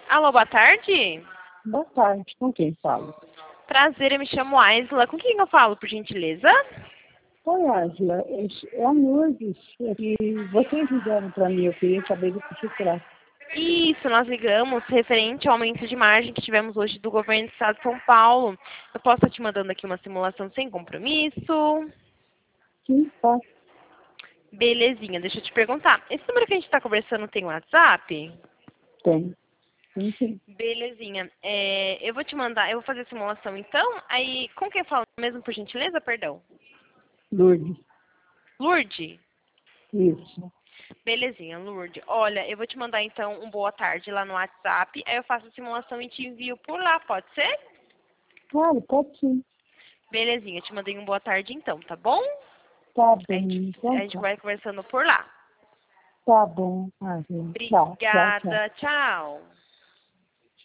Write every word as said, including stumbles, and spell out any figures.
Alô, boa tarde. Boa tarde, com quem falo? Prazer, eu me chamo Aisla. Com quem eu falo, por gentileza? Oi, Ângela, é a Lourdes. E vocês ligaram para mim, eu queria saber do que se trata. Isso, nós ligamos referente ao aumento de margem que tivemos hoje do governo do estado de São Paulo. Eu posso estar te mandando aqui uma simulação sem compromisso? Sim, tá. Belezinha, deixa eu te perguntar. Esse número que a gente está conversando tem WhatsApp? Tem. Sim, sim. Belezinha. É, eu vou te mandar, eu vou fazer a simulação então. Aí, com quem eu falo mesmo, por gentileza, perdão? Lourdes. Lourdes? Isso. Belezinha, Lourdes. Olha, eu vou te mandar então um boa tarde lá no WhatsApp. Aí eu faço a simulação e te envio por lá, pode ser? Claro, pode sim. Belezinha, eu te mandei um boa tarde então, tá bom? Tá A gente, bem, a então gente tá. vai conversando por lá. Tá bom, Ângela. Tchau, tchau, tchau. Obrigada, tchau.